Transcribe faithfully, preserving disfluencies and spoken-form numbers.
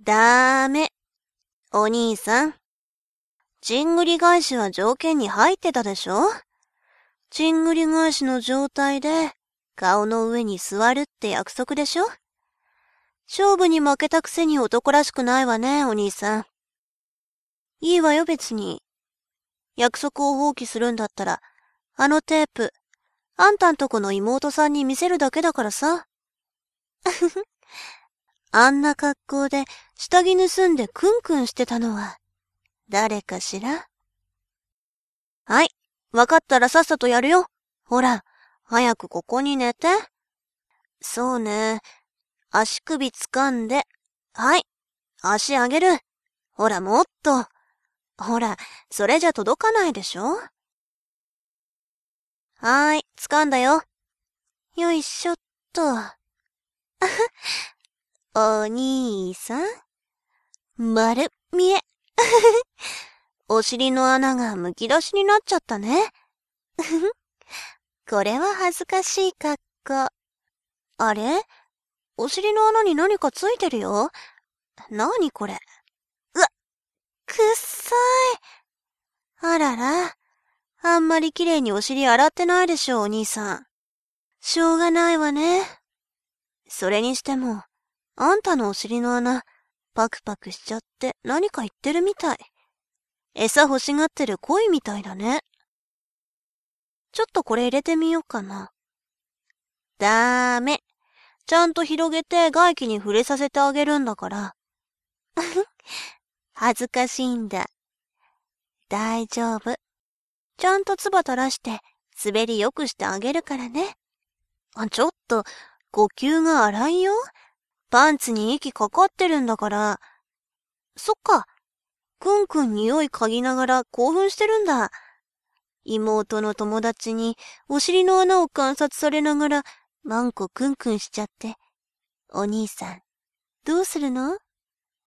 ダメ。お兄さん。ちんぐり返しは条件に入ってたでしょ？ちんぐり返しの状態で顔の上に座るって約束でしょ？勝負に負けたくせに男らしくないわね、お兄さん。いいわよ別に。約束を放棄するんだったら、あのテープ、あんたんとこの妹さんに見せるだけだからさ。あんな格好で下着盗んでクンクンしてたのは、誰かしら？はい、わかったらさっさとやるよ。ほら、早くここに寝て。そうね。足首掴んで。はい、足上げる。ほら、もっと。ほら、それじゃ届かないでしょ？はーい、掴んだよ。よいしょっと。お兄さん。丸見え。お尻の穴がむき出しになっちゃったね。これは恥ずかしい格好。あれ？お尻の穴に何かついてるよ。なにこれ。うわ、くっさい。あらら。あんまり綺麗にお尻洗ってないでしょ、お兄さん。しょうがないわね。それにしても、あんたのお尻の穴、パクパクしちゃって何か言ってるみたい。餌欲しがってる恋みたいだね。ちょっとこれ入れてみようかな。ダメ。ちゃんと広げて外気に触れさせてあげるんだから。恥ずかしいんだ。大丈夫。ちゃんと唾垂らして滑りよくしてあげるからね。あ、ちょっと、呼吸が荒いよ。パンツに息かかってるんだから。そっか。くんくん匂い嗅ぎながら興奮してるんだ。妹の友達にお尻の穴を観察されながらマンコくんくんしちゃって。お兄さん、どうするの？